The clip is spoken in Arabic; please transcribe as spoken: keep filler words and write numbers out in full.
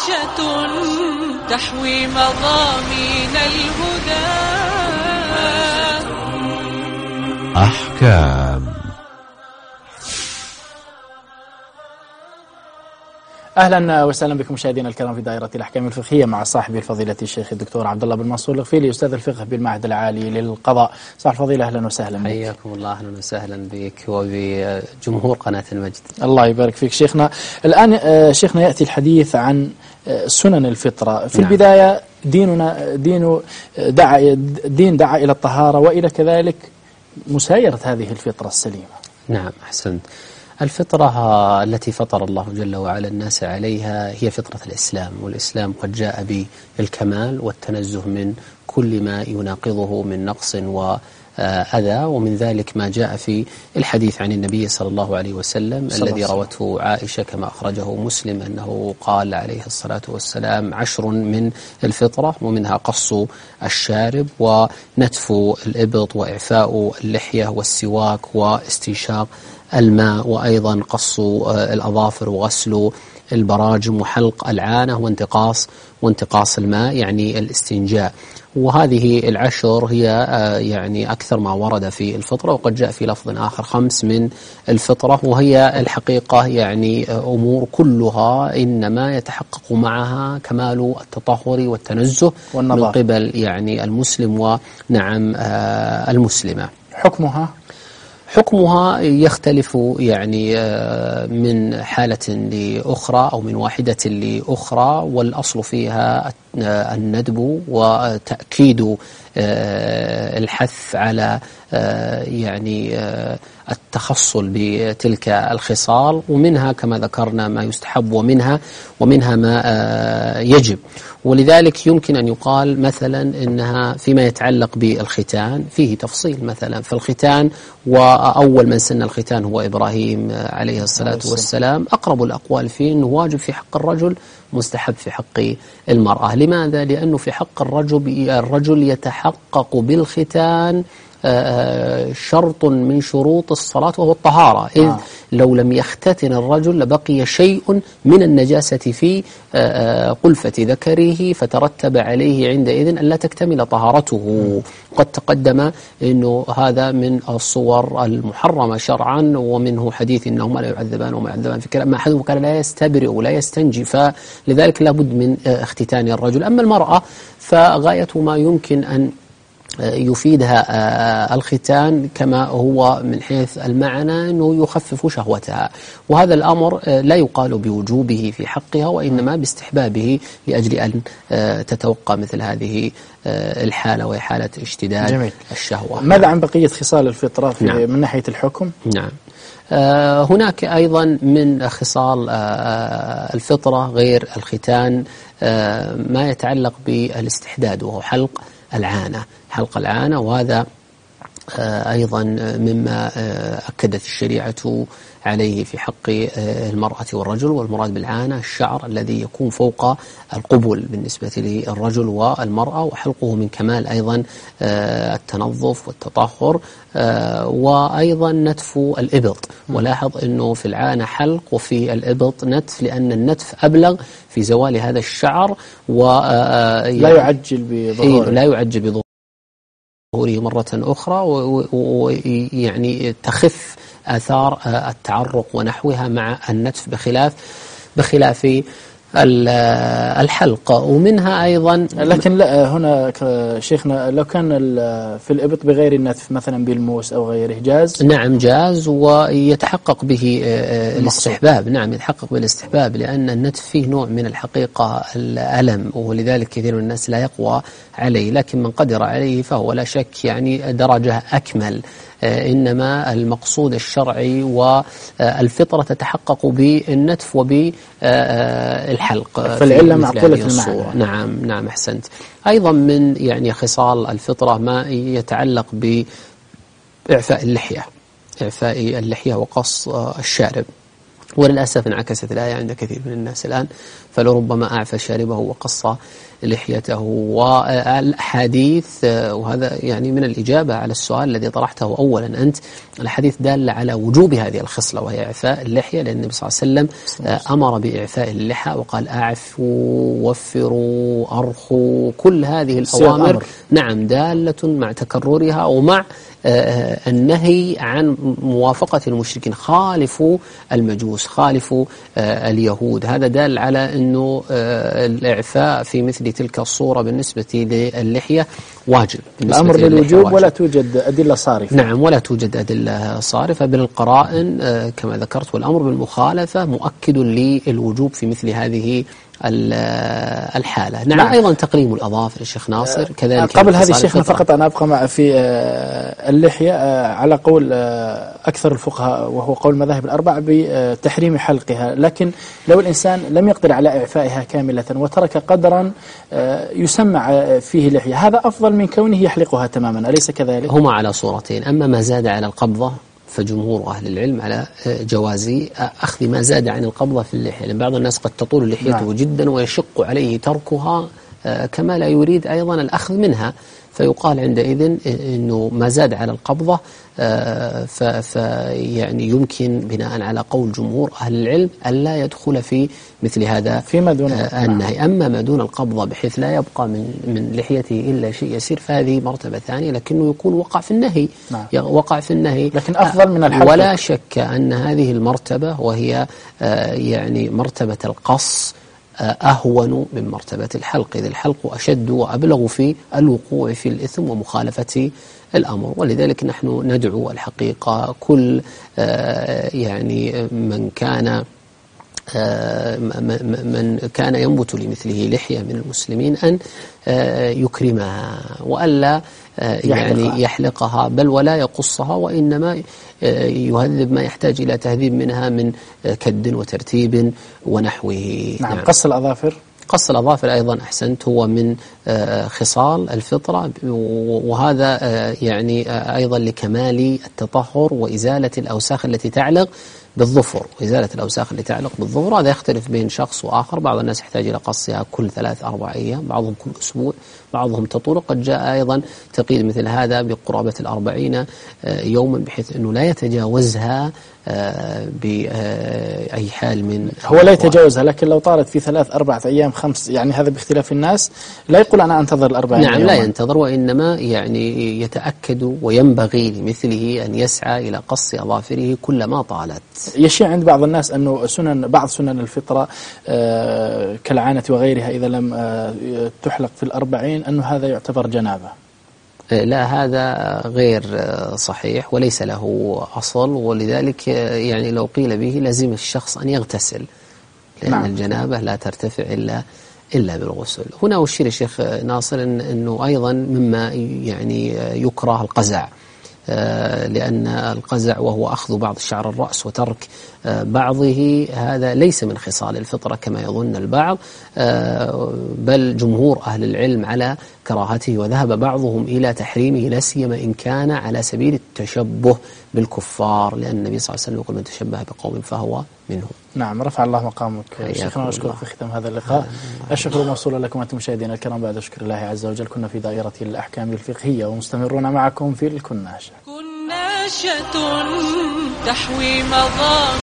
عائشة تحوي مضامين الهدى. أحكام. أهلا وسهلا بكم مشاهدينا الكرام في دائرة الأحكام الفقهية مع صاحبي الفضيلة الشيخ الدكتور عبد الله بن منصور الغفيلي أستاذ الفقه بالمعهد العالي للقضاء. صاحب الفضيلة أهلا وسهلا بك. حياكم الله، أهلا وسهلا بك وبجمهور قناة المجد. الله يبارك فيك شيخنا. الآن شيخنا يأتي الحديث عن سنن الفطرة. في نعم. البداية ديننا دين دعا دين دعا إلى الطهارة وإلى كذلك مسايرة هذه الفطرة السليمة. نعم أحسنت. الفطرة التي فطر الله جل وعلا الناس عليها هي فطرة الإسلام، والإسلام قد جاء بالكمال والتنزه من كل ما يناقضه من نقص وأذى، ومن ذلك ما جاء في الحديث عن النبي صلى الله عليه وسلم الذي روته عائشة كما أخرجه مسلم أنه قال عليه الصلاة والسلام: عشر من الفطرة، ومنها قص الشارب ونتف الإبط وإعفاء اللحية والسواك واستنشاق الماء، وأيضا قص الأظافر وغسل البراجم وحلق العانة وانتقاص وانتقاص الماء يعني الاستنجاء. وهذه العشر هي يعني أكثر ما ورد في الفطرة، وقد جاء في لفظ آخر خمس من الفطرة، وهي الحقيقة يعني أمور كلها إنما يتحقق معها كمال التطهر والتنزه من قبل يعني المسلم ونعم المسلمة. حكمها حكمها يختلف يعني من حالة لأخرى أو من واحدة لأخرى، والأصل فيها الندب وتأكيد الحث على يعني التخصل بتلك الخصال، ومنها كما ذكرنا ما يستحب ومنها ومنها ما يجب. ولذلك يمكن أن يقال مثلا إنها فيما يتعلق بالختان فيه تفصيل مثلا، فالختان وأول من سن الختان هو إبراهيم عليه الصلاة والسلام، أقرب الأقوال فيه أنه واجب في حق الرجل مستحب في حق المرأة. لماذا؟ لأنه في حق الرجل الرجل يتحقق بالختان شرط من شروط الصلاة وهو الطهارة، إذ آه. لو لم يختتن الرجل لبقي شيء من النجاسة في قلفة ذكره، فترتب عليه عندئذ أن لا تكتمل طهارته. قد تقدم أنه هذا من الصور المحرمة شرعا، ومنه حديث إنهما لا يعذبان وما يعذبان في كلام ما أحدهم كان لا يستبرئ ولا يستنجي، فلذلك لابد من اختتان الرجل. أما المرأة فغاية ما يمكن أن يفيدها الختان كما هو من حيث المعنى أنه يخفف شهوتها، وهذا الأمر لا يقال بوجوبه في حقها وإنما باستحبابه لأجل أن تتوقع مثل هذه الحالة وهي حالة اشتداد جميل. الشهوة. ماذا عن بقية خصال الفطرة في نعم. من ناحية الحكم؟ نعم آه هناك أيضا من خصال آه الفطرة غير الختان آه ما يتعلق بالاستحداد وهو حلق العانة حلق العانة وهذا أيضا مما أكدت الشريعة عليه في حق المرأة والرجل. والمراد بالعانة الشعر الذي يكون فوق القبل بالنسبة للرجل والمرأة، وحلقه من كمال أيضا التنظف والتطهر، وأيضا نتف الإبط. ولاحظ أنه في العانة حلق وفي الإبط نتف، لأن النتف أبلغ في زوال هذا الشعر ولا يعجل بظهوره لا يعجل بظهوره مرة أخرى، ويعني تخف آثار التعرق ونحوها مع النتف بخلاف بخلاف الحلق. ومنها أيضا لكن لا هنا شيخنا لو كان في الإبط بغير النتف مثلا بالموس أو غيره جاز؟ نعم جاز ويتحقق به الاستحباب. نعم يتحقق بالاستحباب، لأن النتف فيه نوع من الحقيقة الألم، ولذلك كثير من الناس لا يقوى عليه، لكن من قدر عليه فهو لا شك يعني درجة أكمل. إنما المقصود الشرعي والفطرة تتحقق بالنتف وبالحلق، فالعلة معقولة المعنى. نعم نعم أحسنت. أيضا من يعني خصال الفطرة ما يتعلق بإعفاء اللحية إعفاء اللحية وقص الشارب. وللأسف انعكست الآية عند كثير من الناس الآن، فلربما أعفى شاربه وقص لحيته. والحديث، وهذا يعني من الإجابة على السؤال الذي طرحته أولا أنت، الحديث دال على وجوب هذه الخصلة وهي إعفاء اللحية، لأن النبي صلى الله عليه وسلم أمر بإعفاء اللحى وقال أعفوا وفروا أرخوا. كل هذه الأوامر نعم دالة مع تكررها ومع النهي عن موافقة المشركين. خالفوا المجوس، خالفوا اليهود. هذا دال على أنه الإعفاء في مثل تلك الصورة بالنسبة للحية واجب. الأمر بالوجوب ولا توجد أدلة صارفة. نعم، ولا توجد أدلة صارفة بالقرائن كما ذكرت. والأمر بالمخالفة مؤكد للوجوب في مثل هذه الحالة. نعم, نعم. أيضا تقليم الأظافر الشيخ ناصر كذلك. قبل هذه شيخنا فقط أنا أبقى مع في اللحية على قول أكثر الفقهاء وهو قول المذاهب الأربع بتحريم حلقها، لكن لو الإنسان لم يقدر على إعفائها كاملة وترك قدرا يسمع فيه لحية، هذا أفضل من كونه يحلقها تماما، أليس كذلك؟ هما على صورتين. أما ما زاد على القبضة فجمهور أهل العلم على جواز أخذ ما زاد عن القبضة في اللحية، لأن بعض الناس قد تطول لحيته نعم. جدا ويشق عليه تركها كما لا يريد أيضا الأخذ منها، فيقال عندئذ أنه ما زاد على القبضة فيعني يمكن بناء على قول جمهور أهل العلم ألا يدخل في مثل هذا فيما دون النهي. أما ما دون القبضة بحيث لا يبقى من من لحيته إلا شيء يسير فهذه مرتبة ثانية، لكنه يكون وقع في النهي نعم. وقع في النهي لكن أفضل من الحلق. ولا شك أن هذه المرتبة وهي يعني مرتبة القص أهون من مرتبة الحلق، إذ الحلق أشد وأبلغ في الوقوع في الإثم ومخالفة الأمر. ولذلك نحن ندعو الحقيقة كل يعني من كان من كان ينبت لمثله لحية من المسلمين أن يكرمها وألا يعني يحلقها بل ولا يقصها، وإنما يهذب ما يحتاج إلى تهذيب منها من كد وترتيب ونحوه. نعم. نعم. قص الأظافر قص الأظافر أيضا أحسنت هو من خصال الفطرة، وهذا يعني أيضا لكمال التطهر وإزالة الأوساخ التي تعلق بالظفر، وإزالة الأوساخ التي تعلق بالظفر. هذا يختلف بين شخص وآخر، بعض الناس يحتاج إلى قصها كل ثلاث أربع أيام، بعضهم كل أسبوع، بعضهم تطول. قد جاء أيضا تقييد مثل هذا بقرابة الأربعين يوما بحيث أنه لا يتجاوزها بأي حال من هو لا يتجاوزها، لكن لو طالت في ثلاث أربعة أيام خمس يعني هذا باختلاف الناس، لا يقول أنا أنتظر الأربعين نعم يوما. لا ينتظر، وإنما يعني يتأكد وينبغي لمثله أن يسعى إلى قص أظافره كلما طالت. يشيع عند بعض الناس أنه سنن بعض سنن الفطرة آه كالعانة وغيرها إذا لم آه تحلق في الأربعين أنه هذا يعتبر جنابة. لا، هذا غير صحيح وليس له أصل، ولذلك يعني لو قيل به لازم الشخص أن يغتسل، لأن نعم. الجنابة لا ترتفع إلا إلا بالغسل. هنا أشير الشيخ ناصر إن أنه أيضا مما يعني يكره القزع، لأن القزع وهو أخذ بعض شعر الرأس وترك بعضه هذا ليس من خصال الفطرة كما يظن البعض، بل جمهور أهل العلم على كراهته، وذهب بعضهم إلى تحريمه لا سيما إن كان على سبيل التشبه بالكفار، لأن النبي صلى الله عليه وسلم يقول من تشبه بقوم فهو منهم. نعم، رفع الله مقامك شيخنا، أشكرك في ختام هذا اللقاء. الشكر موصول لكم أنتم مشاهدينا الكرام. بعد شكر الله عز وجل كنا في دائرة الأحكام الفقهية ومستمرون معكم في الكناشة. كناشة تحوي مضام